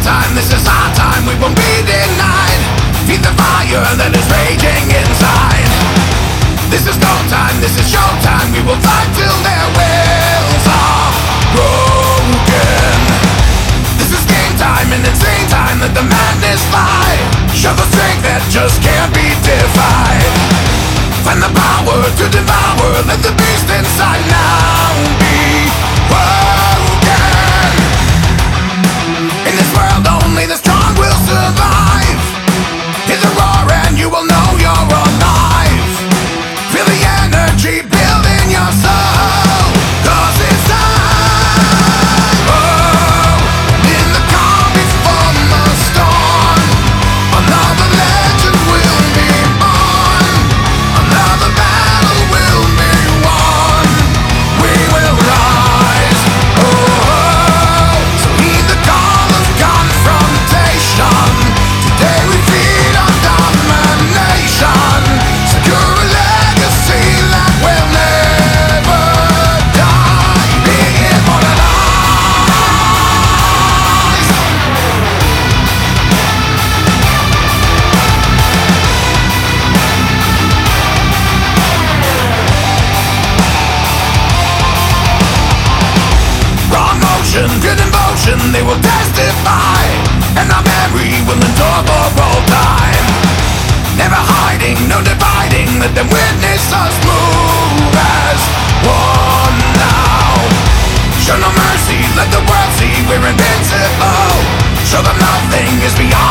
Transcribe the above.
time, this is our time, we won't be denied. Feed the fire that is raging inside. This is go time, this is show time, we will fight till their wills are broken. This is game time, an insane time, let the madness fly. Show the strength that just can't be defied. Find the power to devour, let the beast inside now be broken. In this world only the strong will survive. Hear the roar and you will know you're alive. Feel the energy build in your soul, 'cause it's time. Oh, in the calm before the storm, another legend will be born. Another battle will be won. We will rise. Oh, so heed the call of confrontation. Today we feed on domination. Secure a legacy that will never die. Being immortalized. Raw motion, good emotion, they will testify. And our memory will endure for all time. Never hiding, no dividing, let them witness us move as one now. Show no mercy, let the world see we're invincible. Show them nothing is beyond